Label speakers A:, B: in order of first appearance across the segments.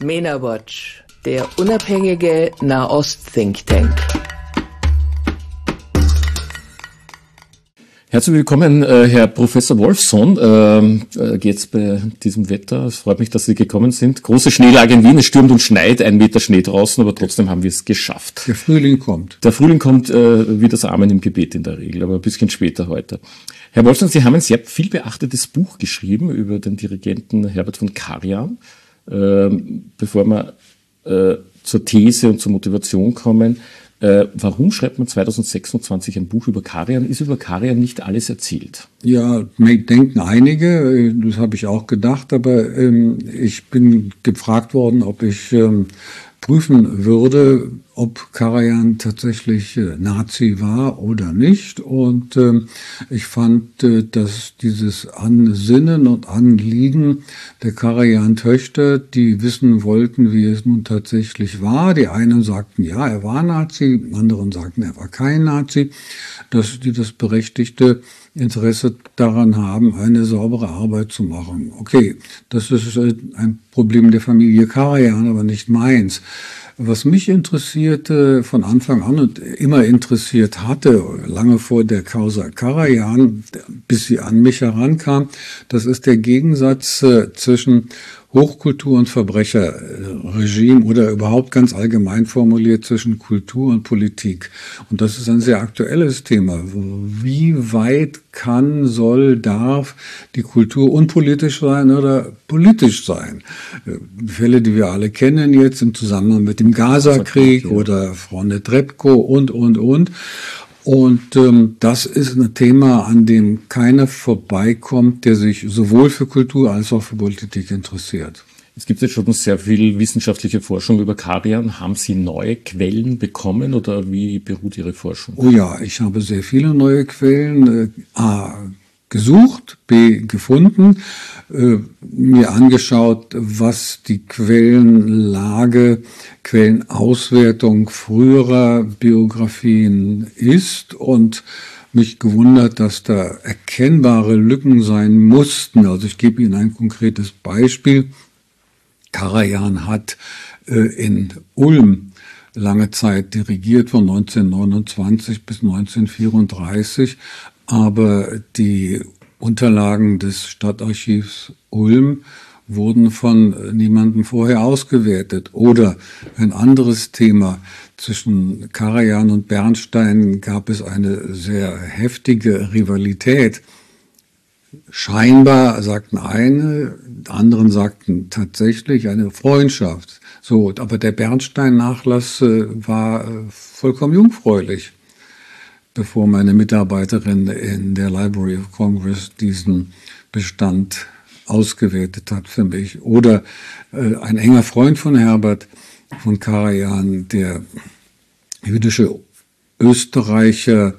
A: MENA Watch, der unabhängige Nahost-Think Tank.
B: Herzlich willkommen, Herr Professor Wolfson. Geht's bei diesem Wetter? Es freut mich, dass Sie gekommen sind. Große Schneelage in Wien, es stürmt und schneit, 1 Meter Schnee draußen, aber trotzdem haben wir es geschafft.
C: Der Frühling kommt.
B: Der Frühling kommt wie das Amen im Gebet in der Regel, aber ein bisschen später heute. Herr Wolfson, Sie haben ein sehr viel beachtetes Buch geschrieben über den Dirigenten Herbert von Karajan. Bevor wir zur These und zur Motivation kommen, warum schreibt man 2026 ein Buch über Karajan? Ist über Karajan nicht alles erzählt?
C: Ja, denken einige, das habe ich auch gedacht, aber ich bin gefragt worden, ob ich prüfen würde, ob Karajan tatsächlich Nazi war oder nicht. Und ich fand, dass dieses Ansinnen und Anliegen der Karajan-Töchter, die wissen wollten, wie es nun tatsächlich war. Die einen sagten, ja, er war Nazi, anderen sagten, er war kein Nazi, dass die das berechtigte Interesse daran haben, eine saubere Arbeit zu machen. Okay, das ist ein Problem der Familie Karajan, aber nicht meins. Was mich interessierte von Anfang an und immer interessiert hatte, lange vor der Causa Karajan, bis sie an mich herankam, das ist der Gegensatz zwischen Hochkultur- und Verbrecherregime oder überhaupt ganz allgemein formuliert zwischen Kultur und Politik. Und das ist ein sehr aktuelles Thema. Wie weit kann, soll, darf die Kultur unpolitisch sein oder politisch sein? Fälle, die wir alle kennen jetzt im Zusammenhang mit dem Gaza-Krieg oder Frau Netrebko und. Und das ist ein Thema, an dem keiner vorbeikommt, der sich sowohl für Kultur als auch für Politik interessiert.
B: Es gibt jetzt schon sehr viel wissenschaftliche Forschung über Karajan. Haben Sie neue Quellen bekommen oder wie beruht Ihre Forschung?
C: Oh ja, ich habe sehr viele neue Quellen gesucht, B gefunden, mir angeschaut, was die Quellenlage, Quellenauswertung früherer Biografien ist und mich gewundert, dass da erkennbare Lücken sein mussten. Also ich gebe Ihnen ein konkretes Beispiel. Karajan hat in Ulm lange Zeit dirigiert, von 1929 bis 1934, aber die Unterlagen des Stadtarchivs Ulm wurden von niemandem vorher ausgewertet. Oder ein anderes Thema: Zwischen Karajan und Bernstein gab es eine sehr heftige Rivalität. Scheinbar sagten eine, anderen sagten tatsächlich eine Freundschaft. So, aber der Bernstein-Nachlass war vollkommen jungfräulich, bevor meine Mitarbeiterin in der Library of Congress diesen Bestand ausgewertet hat für mich. Oder ein enger Freund von Herbert von Karajan, der jüdische Österreicher,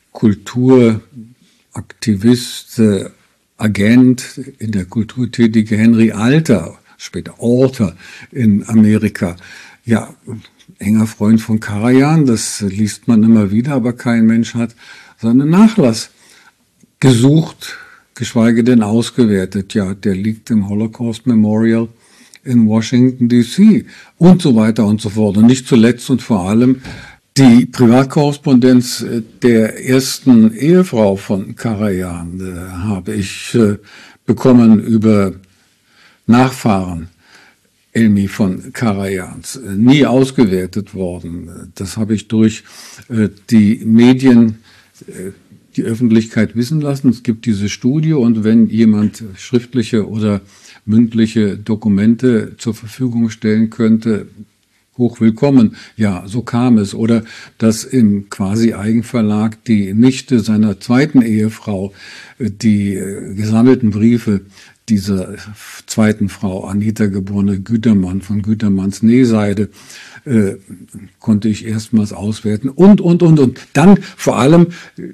C: Kulturaktivist, Agent, in der Kultur tätige Henry Alter, später Alter in Amerika. Ja, enger Freund von Karajan, das liest man immer wieder, aber kein Mensch hat seinen Nachlass gesucht, geschweige denn ausgewertet. Ja, der liegt im Holocaust Memorial in Washington D.C. und so weiter und so fort. Und nicht zuletzt und vor allem die Privatkorrespondenz der ersten Ehefrau von Karajan habe ich bekommen über Nachfahren Elmi von Karajans, nie ausgewertet worden. Das habe ich durch die Medien, die Öffentlichkeit wissen lassen. Es gibt diese Studie und wenn jemand schriftliche oder mündliche Dokumente zur Verfügung stellen könnte, hochwillkommen. Ja, so kam es. Oder dass im quasi Eigenverlag die Nichte seiner zweiten Ehefrau die gesammelten Briefe dieser zweiten Frau, Anita geborene Gütermann von Gütermanns Nähseide, konnte ich erstmals auswerten und. Dann vor allem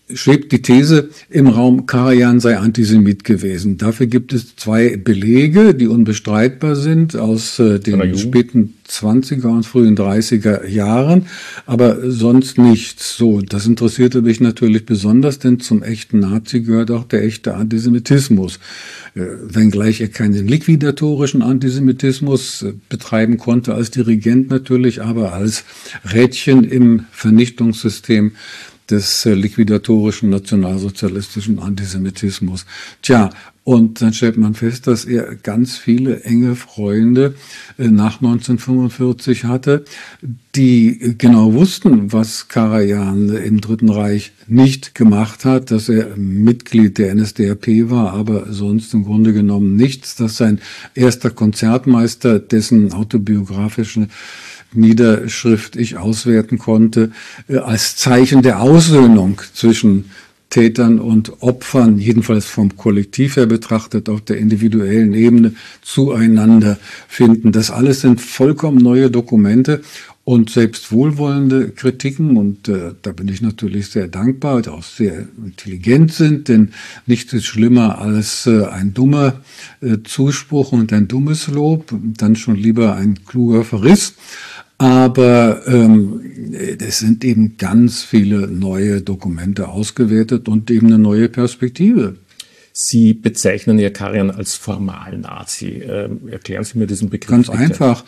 C: schwebt die These im Raum, Karajan sei Antisemit gewesen. Dafür gibt es 2 Belege, die unbestreitbar sind aus den späten 20er und frühen 30er Jahren, aber sonst nichts. So, das interessierte mich natürlich besonders, denn zum echten Nazi gehört auch der echte Antisemitismus. Wenngleich er keinen liquidatorischen Antisemitismus betreiben konnte als Dirigent natürlich, aber als Rädchen im Vernichtungssystem des liquidatorischen nationalsozialistischen Antisemitismus. Tja, und dann stellt man fest, dass er ganz viele enge Freunde nach 1945 hatte, die genau wussten, was Karajan im Dritten Reich nicht gemacht hat, dass er Mitglied der NSDAP war, aber sonst im Grunde genommen nichts, dass sein erster Konzertmeister, dessen autobiografische Niederschrift ich auswerten konnte, als Zeichen der Aussöhnung zwischen Tätern und Opfern, jedenfalls vom Kollektiv her betrachtet, auf der individuellen Ebene zueinander finden. Das alles sind vollkommen neue Dokumente und selbst wohlwollende Kritiken, und da bin ich natürlich sehr dankbar, die auch sehr intelligent sind, denn nichts ist schlimmer als ein dummer Zuspruch und ein dummes Lob, dann schon lieber ein kluger Verriss. Aber es sind eben ganz viele neue Dokumente ausgewertet und eben eine neue Perspektive.
B: Sie bezeichnen ja Karajan als Formal-Nazi. Erklären Sie mir diesen Begriff.
C: Ganz bitte. Einfach.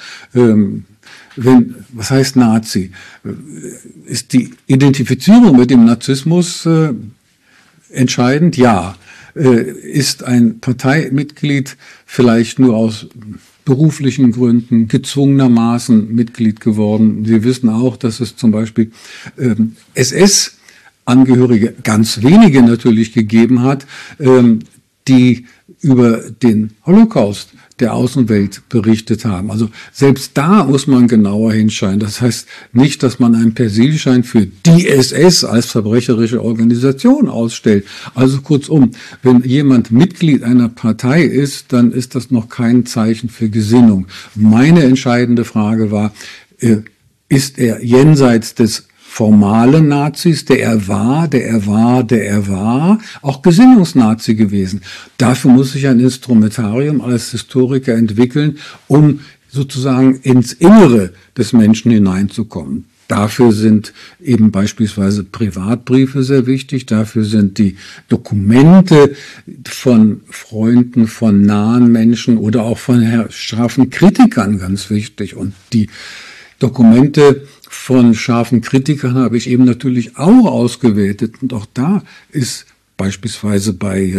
C: Was heißt Nazi? Ist die Identifizierung mit dem Narzissmus entscheidend? Ja. Ist ein Parteimitglied vielleicht nur aus beruflichen Gründen gezwungenermaßen Mitglied geworden? Sie wissen auch, dass es zum Beispiel SS-Angehörige, ganz wenige natürlich, gegeben hat, die über den Holocaust der Außenwelt berichtet haben. Also selbst da muss man genauer hinschauen. Das heißt nicht, dass man einen Persilschein für die SS als verbrecherische Organisation ausstellt. Also kurzum, wenn jemand Mitglied einer Partei ist, dann ist das noch kein Zeichen für Gesinnung. Meine entscheidende Frage war, ist er jenseits des formale Nazis, der er war, auch Gesinnungsnazi gewesen. Dafür muss sich ein Instrumentarium als Historiker entwickeln, um sozusagen ins Innere des Menschen hineinzukommen. Dafür sind eben beispielsweise Privatbriefe sehr wichtig, dafür sind die Dokumente von Freunden, von nahen Menschen oder auch von scharfen Kritikern ganz wichtig. Und die Dokumente von scharfen Kritikern habe ich eben natürlich auch ausgewertet. Und auch da ist beispielsweise bei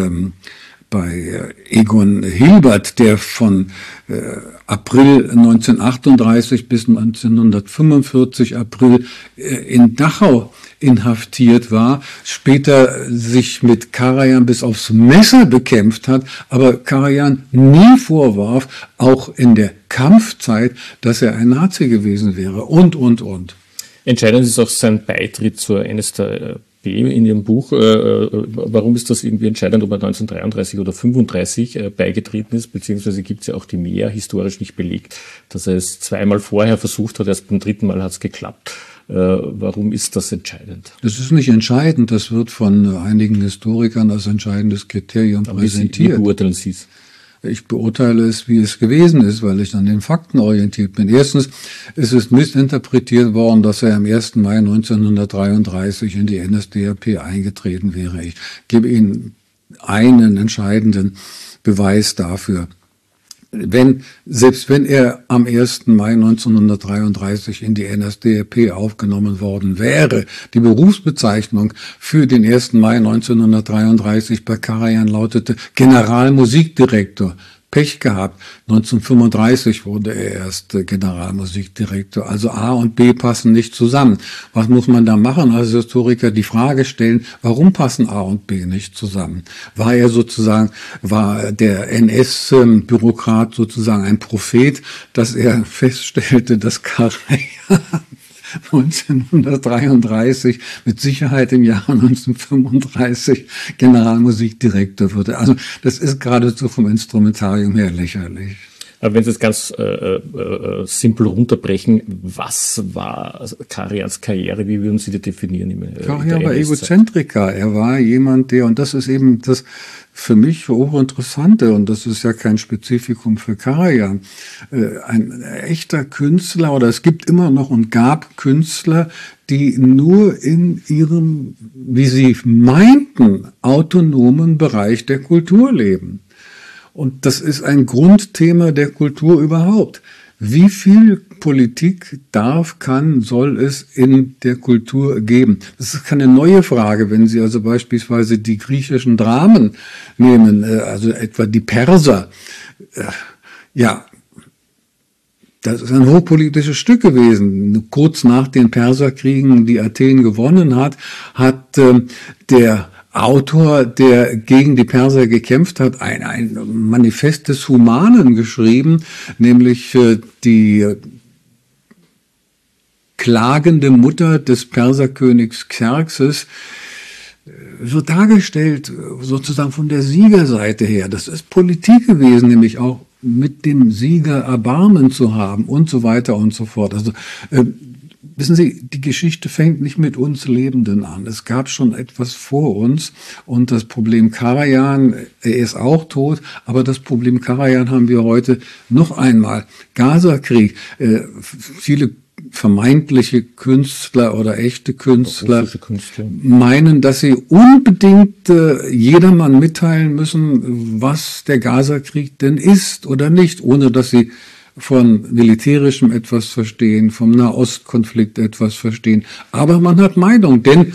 C: Egon Hilbert, der von April 1938 bis 1945 April in Dachau inhaftiert war, später sich mit Karajan bis aufs Messer bekämpft hat, aber Karajan nie vorwarf, auch in der Kampfzeit, dass er ein Nazi gewesen wäre und.
B: Entscheidend ist auch sein Beitritt zur NSDAP in Ihrem Buch. Warum ist das irgendwie entscheidend, ob er 1933 oder 1935 beigetreten ist, beziehungsweise gibt es ja auch die Mehr historisch nicht belegt, dass er es zweimal vorher versucht hat, erst beim dritten Mal hat es geklappt. Warum ist das entscheidend? Das
C: ist nicht entscheidend, das wird von einigen Historikern als entscheidendes Kriterium präsentiert.
B: Wie beurteilen Sie es?
C: Ich beurteile es, wie es gewesen ist, weil ich an den Fakten orientiert bin. Erstens ist es missinterpretiert worden, dass er am 1. Mai 1933 in die NSDAP eingetreten wäre. Ich gebe Ihnen einen entscheidenden Beweis dafür. Selbst wenn er am 1. Mai 1933 in die NSDAP aufgenommen worden wäre, die Berufsbezeichnung für den 1. Mai 1933 bei Karajan lautete Generalmusikdirektor. Pech gehabt. 1935 wurde er erst Generalmusikdirektor. Also A und B passen nicht zusammen. Was muss man da machen als Historiker? Die Frage stellen, warum passen A und B nicht zusammen? War der NS-Bürokrat sozusagen ein Prophet, dass er feststellte, dass Karajan 1933 mit Sicherheit im Jahr 1935 Generalmusikdirektor wurde. Also das ist geradezu vom Instrumentarium her lächerlich.
B: Aber wenn Sie es ganz simpel runterbrechen, was war Karajáns Karriere? Wie würden Sie die definieren?
C: Karajan war Egozentriker. Er war jemand, und das ist eben das für mich hochinteressante, und das ist ja kein Spezifikum für Karajan, ein echter Künstler, oder es gibt immer noch und gab Künstler, die nur in ihrem, wie sie meinten, autonomen Bereich der Kultur leben. Und das ist ein Grundthema der Kultur überhaupt. Wie viel Politik soll es in der Kultur geben? Das ist keine neue Frage, wenn Sie also beispielsweise die griechischen Dramen nehmen, also etwa die Perser. Ja, das ist ein hochpolitisches Stück gewesen. Kurz nach den Perserkriegen, die Athen gewonnen hat, hat der Autor, der gegen die Perser gekämpft hat, ein Manifest des Humanen geschrieben, nämlich die klagende Mutter des Perserkönigs Xerxes, wird dargestellt sozusagen von der Siegerseite her. Das ist Politik gewesen, nämlich auch mit dem Sieger Erbarmen zu haben und so weiter und so fort. Also wissen Sie, die Geschichte fängt nicht mit uns Lebenden an. Es gab schon etwas vor uns, und das Problem Karajan, er ist auch tot, aber das Problem Karajan haben wir heute noch einmal. Gazakrieg, viele vermeintliche Künstler oder echte Künstler meinen, dass sie unbedingt jedermann mitteilen müssen, was der Gazakrieg denn ist oder nicht, ohne dass sie von militärischem etwas verstehen, vom Nahostkonflikt etwas verstehen. Aber man hat Meinung, denn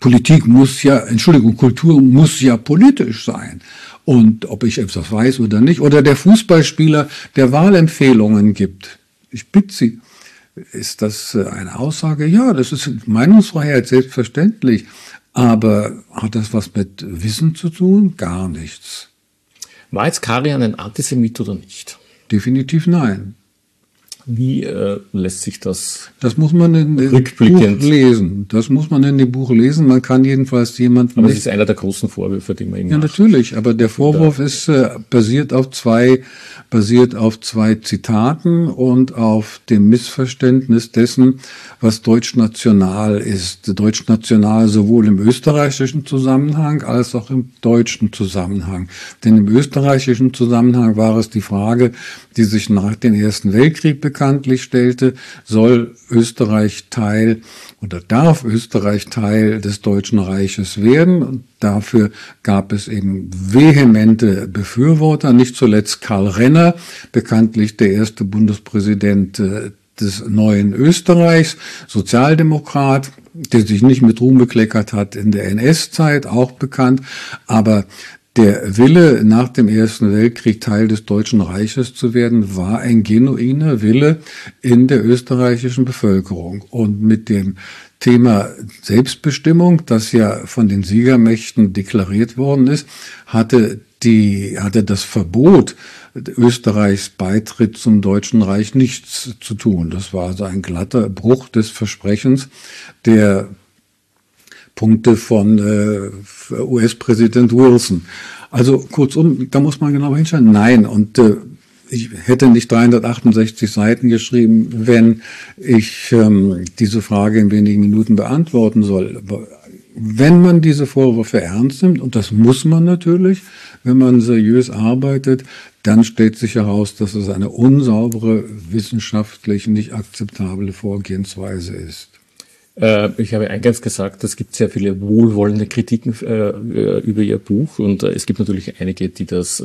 C: Kultur muss ja politisch sein. Und ob ich etwas weiß oder nicht, oder der Fußballspieler, der Wahlempfehlungen gibt. Ich bitte Sie, ist das eine Aussage? Ja, das ist Meinungsfreiheit, selbstverständlich. Aber hat das was mit Wissen zu tun? Gar nichts.
B: War jetzt Karajan ein Antisemit oder nicht?
C: Definitiv nein.
B: Wie lässt sich das?
C: Das muss man in dem Buch lesen. Das muss man in dem Buch lesen. Man kann jedenfalls jemanden.
B: Aber das ist einer der großen Vorwürfe, die man ihm macht.
C: Ja, natürlich. Aber der Vorwurf ist basiert auf zwei Zitaten und auf dem Missverständnis dessen, was deutschnational ist. Deutschnational sowohl im österreichischen Zusammenhang als auch im deutschen Zusammenhang. Denn im österreichischen Zusammenhang war es die Frage, die sich nach dem Ersten Weltkrieg bekanntlich stellte, soll Österreich Teil oder darf Österreich Teil des Deutschen Reiches werden? Und dafür gab es eben vehemente Befürworter, nicht zuletzt Karl Renner, bekanntlich der erste Bundespräsident des neuen Österreichs, Sozialdemokrat, der sich nicht mit Ruhm bekleckert hat in der NS-Zeit, auch bekannt, aber der Wille, nach dem Ersten Weltkrieg Teil des Deutschen Reiches zu werden, war ein genuiner Wille in der österreichischen Bevölkerung. Und mit dem Thema Selbstbestimmung, das ja von den Siegermächten deklariert worden ist, hatte das Verbot Österreichs Beitritt zum Deutschen Reich nichts zu tun. Das war also ein glatter Bruch des Versprechens der Punkte von US-Präsident Wilson. Also kurzum, da muss man genau hinschauen. Nein, und ich hätte nicht 368 Seiten geschrieben, wenn ich diese Frage in wenigen Minuten beantworten soll. Wenn man diese Vorwürfe ernst nimmt, und das muss man natürlich, wenn man seriös arbeitet, dann stellt sich heraus, dass es eine unsaubere, wissenschaftlich nicht akzeptable Vorgehensweise ist.
B: Ich habe eingangs gesagt, es gibt sehr viele wohlwollende Kritiken über Ihr Buch, und es gibt natürlich einige, die das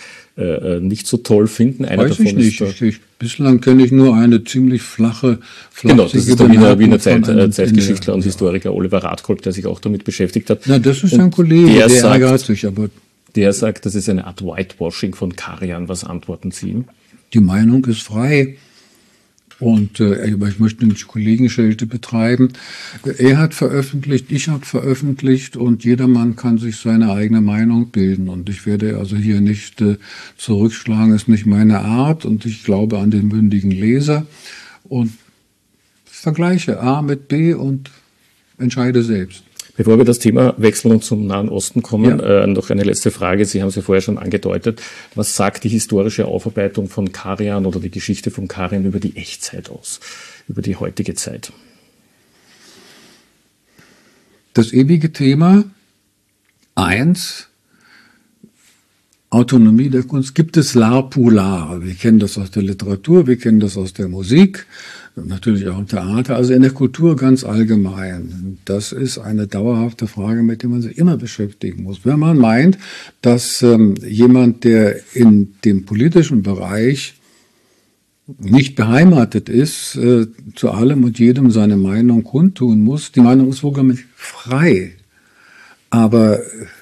B: nicht so toll finden. Einer
C: Weiß davon ich nicht. Bislang kenne ich nur eine ziemlich flache.
B: Genau, das ist der Wiener Zeitgeschichtler und Historiker Oliver Radkolb, der sich auch damit beschäftigt hat.
C: Na, das ist ein Kollege, der ärgert sich, aber.
B: Der sagt, das ist eine Art Whitewashing von Karajan. Was antworten Sie ihm?
C: Die Meinung ist frei. Und ich möchte nicht Kollegenschelte betreiben. Er hat veröffentlicht, ich habe veröffentlicht, und jedermann kann sich seine eigene Meinung bilden. Und ich werde also hier nicht zurückschlagen, ist nicht meine Art, und ich glaube an den mündigen Leser. Und vergleiche A mit B und entscheide selbst.
B: Bevor wir das Thema wechseln und zum Nahen Osten kommen, noch eine letzte Frage. Sie haben es ja vorher schon angedeutet. Was sagt die historische Aufarbeitung von Karajan oder die Geschichte von Karajan über die Echtzeit aus, über die heutige Zeit?
C: Das ewige Thema 1, Autonomie der Kunst, gibt es l'art pour l'art. Wir kennen das aus der Literatur, wir kennen das aus der Musik, natürlich auch im Theater, also in der Kultur ganz allgemein. Das ist eine dauerhafte Frage, mit der man sich immer beschäftigen muss. Wenn man meint, dass jemand, der in dem politischen Bereich nicht beheimatet ist, zu allem und jedem seine Meinung kundtun muss, die Meinung ist wohl frei. Aber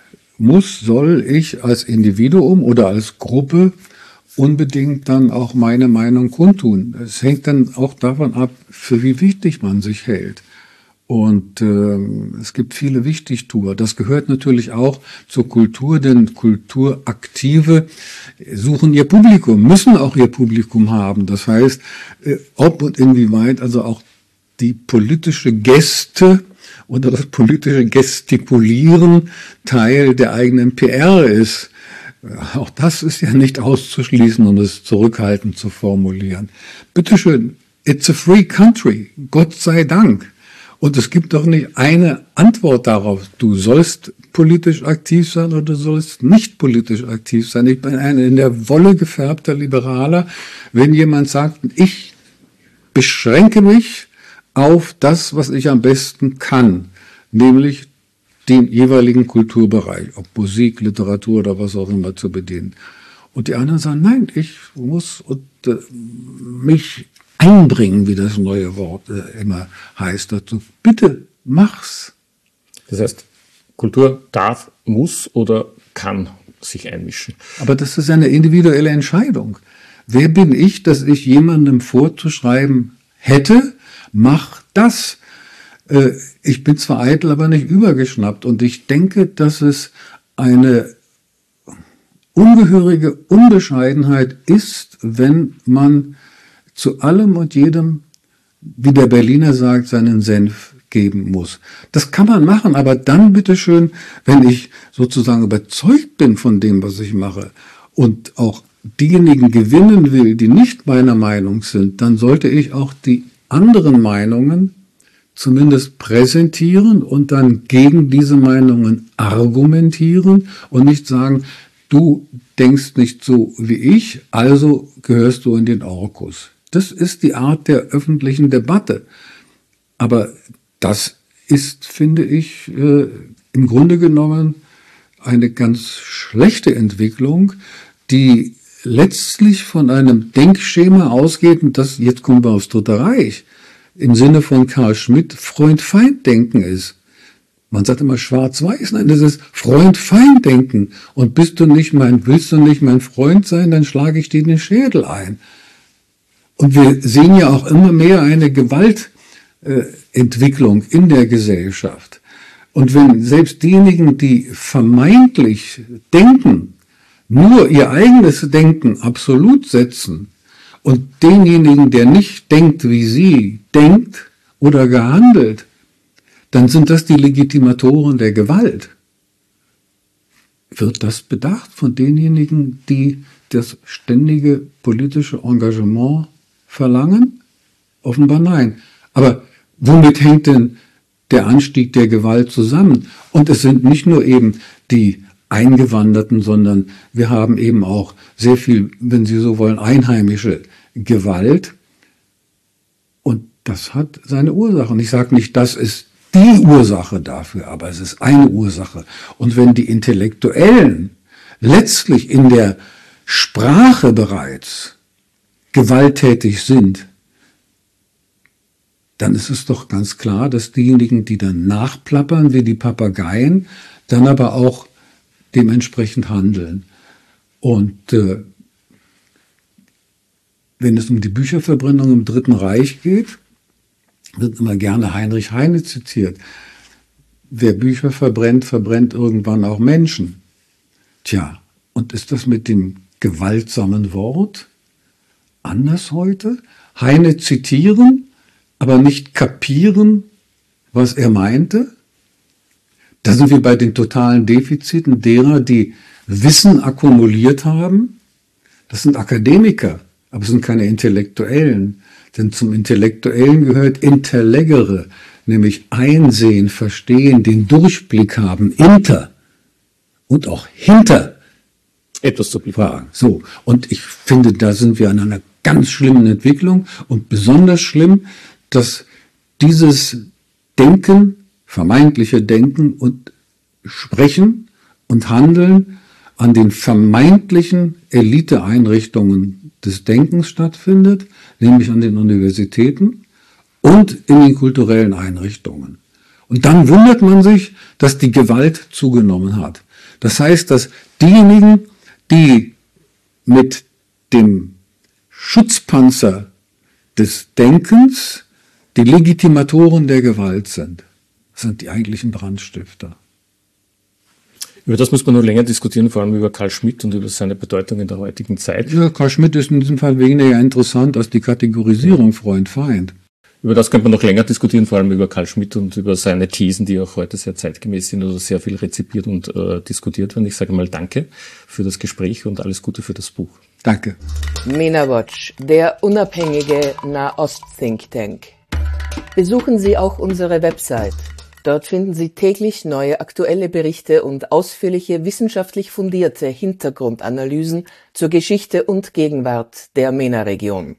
C: soll ich als Individuum oder als Gruppe unbedingt dann auch meine Meinung kundtun? Es hängt dann auch davon ab, für wie wichtig man sich hält. Und es gibt viele Wichtigtuer. Das gehört natürlich auch zur Kultur, denn Kulturaktive suchen ihr Publikum, müssen auch ihr Publikum haben. Das heißt, ob und inwieweit also auch die politische Geste oder das politische Gestikulieren Teil der eigenen PR ist. Auch das ist ja nicht auszuschließen, um es zurückhaltend zu formulieren. Bitteschön, it's a free country, Gott sei Dank. Und es gibt doch nicht eine Antwort darauf, du sollst politisch aktiv sein oder du sollst nicht politisch aktiv sein. Ich bin ein in der Wolle gefärbter Liberaler, wenn jemand sagt, ich beschränke mich auf das, was ich am besten kann, nämlich den jeweiligen Kulturbereich, ob Musik, Literatur oder was auch immer zu bedienen. Und die anderen sagen, nein, ich muss mich einbringen, wie das neue Wort immer heißt dazu. Bitte, mach's.
B: Das heißt, Kultur darf, muss oder kann sich einmischen.
C: Aber das ist eine individuelle Entscheidung. Wer bin ich, dass ich jemandem vorzuschreiben hätte, mach das. Ich bin zwar eitel, aber nicht übergeschnappt. Und ich denke, dass es eine ungehörige Unbescheidenheit ist, wenn man zu allem und jedem, wie der Berliner sagt, seinen Senf geben muss. Das kann man machen, aber dann bitteschön, wenn ich sozusagen überzeugt bin von dem, was ich mache und auch diejenigen gewinnen will, die nicht meiner Meinung sind, dann sollte ich auch die anderen Meinungen zumindest präsentieren und dann gegen diese Meinungen argumentieren und nicht sagen, du denkst nicht so wie ich, also gehörst du in den Orkus. Das ist die Art der öffentlichen Debatte. Aber das ist, finde ich, im Grunde genommen eine ganz schlechte Entwicklung, die letztlich von einem Denkschema ausgeht, und das, jetzt kommen wir aufs Dritte Reich, im Sinne von Karl Schmitt, Freund-Feind-Denken ist. Man sagt immer schwarz-weiß, nein, das ist Freund-Feind-Denken. Und willst du nicht mein Freund sein, dann schlage ich dir den Schädel ein. Und wir sehen ja auch immer mehr eine Gewaltentwicklung in der Gesellschaft. Und wenn selbst diejenigen, die vermeintlich denken, nur ihr eigenes Denken absolut setzen und denjenigen, der nicht denkt, wie sie denkt oder gehandelt, dann sind das die Legitimatoren der Gewalt. Wird das bedacht von denjenigen, die das ständige politische Engagement verlangen? Offenbar nein. Aber womit hängt denn der Anstieg der Gewalt zusammen? Und es sind nicht nur eben die Eingewanderten, sondern wir haben eben auch sehr viel, wenn Sie so wollen, einheimische Gewalt. Und das hat seine Ursachen. Ich sage nicht, das ist die Ursache dafür, aber es ist eine Ursache. Und wenn die Intellektuellen letztlich in der Sprache bereits gewalttätig sind, dann ist es doch ganz klar, dass diejenigen, die dann nachplappern wie die Papageien, dann aber auch dementsprechend handeln. Und wenn es um die Bücherverbrennung im Dritten Reich geht, wird immer gerne Heinrich Heine zitiert. Wer Bücher verbrennt, verbrennt irgendwann auch Menschen. Tja, und ist das mit dem gewaltsamen Wort anders heute? Heine zitieren, aber nicht kapieren, was er meinte? Da sind wir bei den totalen Defiziten derer, die Wissen akkumuliert haben. Das sind Akademiker, aber es sind keine Intellektuellen. Denn zum Intellektuellen gehört Interleggere, nämlich einsehen, verstehen, den Durchblick haben, und auch hinter
B: etwas zu befragen.
C: So, und ich finde, da sind wir an einer ganz schlimmen Entwicklung und besonders schlimm, dass dieses Denken, vermeintliche Denken und Sprechen und Handeln an den vermeintlichen Eliteeinrichtungen des Denkens stattfindet, nämlich an den Universitäten und in den kulturellen Einrichtungen. Und dann wundert man sich, dass die Gewalt zugenommen hat. Das heißt, dass diejenigen, die mit dem Schutzpanzer des Denkens die Legitimatoren der Gewalt sind die eigentlichen Brandstifter.
B: Über das muss man noch länger diskutieren, vor allem über Carl Schmitt und über seine Bedeutung in der heutigen Zeit.
C: Ja, Carl Schmitt ist in diesem Fall weniger interessant als die Kategorisierung Freund-Feind.
B: Über das könnte man noch länger diskutieren, vor allem über Carl Schmitt und über seine Thesen, die auch heute sehr zeitgemäß sind oder sehr viel rezipiert und diskutiert werden. Ich sage mal danke für das Gespräch und alles Gute für das Buch.
C: Danke.
A: MENA Watch, der unabhängige Nahost-Think Tank. Besuchen Sie auch unsere Website. Dort finden Sie täglich neue aktuelle Berichte und ausführliche wissenschaftlich fundierte Hintergrundanalysen zur Geschichte und Gegenwart der MENA-Region.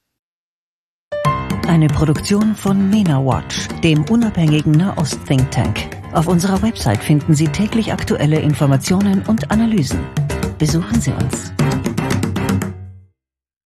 D: Eine Produktion von MENA Watch, dem unabhängigen Nahost-Think Tank. Auf unserer Website finden Sie täglich aktuelle Informationen und Analysen. Besuchen Sie uns.